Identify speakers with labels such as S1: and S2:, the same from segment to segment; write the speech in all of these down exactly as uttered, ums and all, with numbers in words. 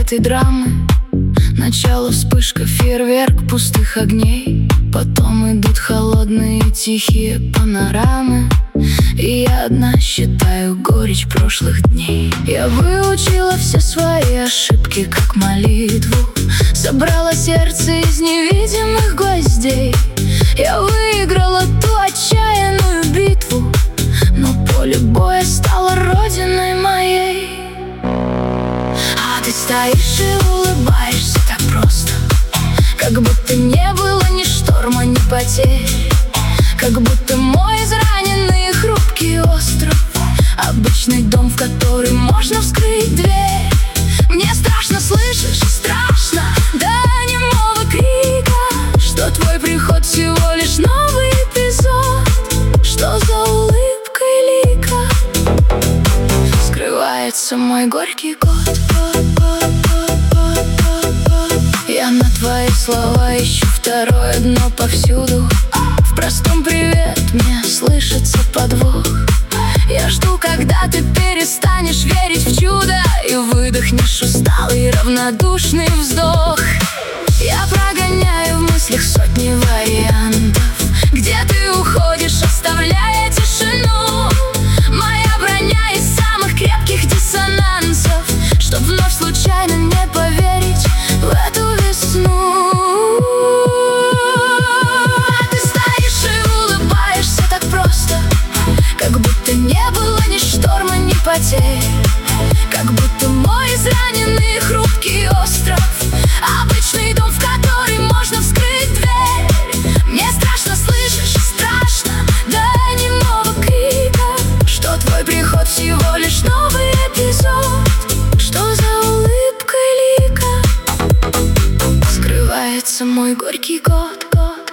S1: этой драмы. Начало вспышка, фейерверк пустых огней. Потом идут холодные тихие панорамы. И я одна считаю горечь прошлых дней. Я выучила все свои ошибки как молитву. Собрала сердце из невидимых гвоздей. Я выиграла ту отчаянную битву, но поле боя стало родиной моей. А ты стоишь и улыбаешься так просто, как будто не было ни шторма, ни потерь. Как будто мой израненный и хрупкий остров, обычный дом, в который можно вскрыть дверь. Мне страшно, слышишь, страшно до немого крика, что твой приход всего лишь новый эпизод. Что за улыбкой лика скрывается мой горький год. Я на твои слова ищу второе дно повсюду. В простом привет мне слышится подвох. Я жду, когда ты перестанешь верить в чудо и выдохнешь усталый равнодушный вздох. Я прогоняю в мыслях сотни вариантов, где ты уходишь, оставляя тишину. Моя броня из самых крепких диссонансов, чтоб вновь случайно не поверить в эту весну. Как будто не было ни шторма, ни потерь. Как будто мой израненный и хрупкий остров, обычный дом, в который можно вскрыть дверь. Мне страшно, слышишь, страшно до немого крика, что твой приход всего лишь новый эпизод. Что за улыбкой лика скрывается мой горький год.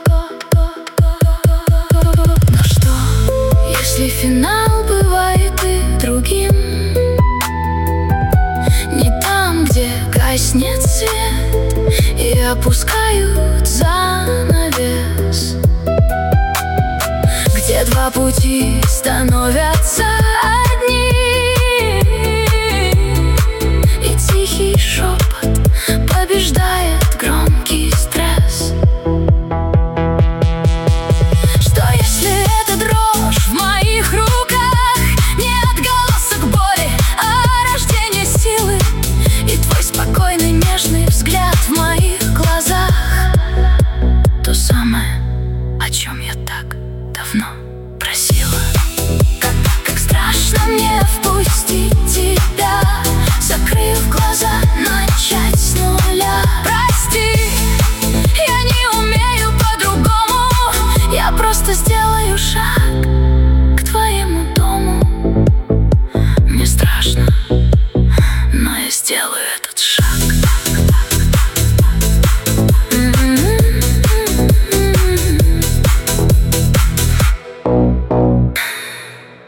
S1: Если финал бывает и другим, не там, где гаснет свет и опускают занавес, где два пути становятся одни, и тихий шепот побеждает громкий стресс. Взгляд в моих глазах, то самое, о чем я так давно просила. Как, как страшно мне впустить тебя, закрыв глаза, начать с нуля. Прости, я не умею по-другому, я просто сделаю шаг.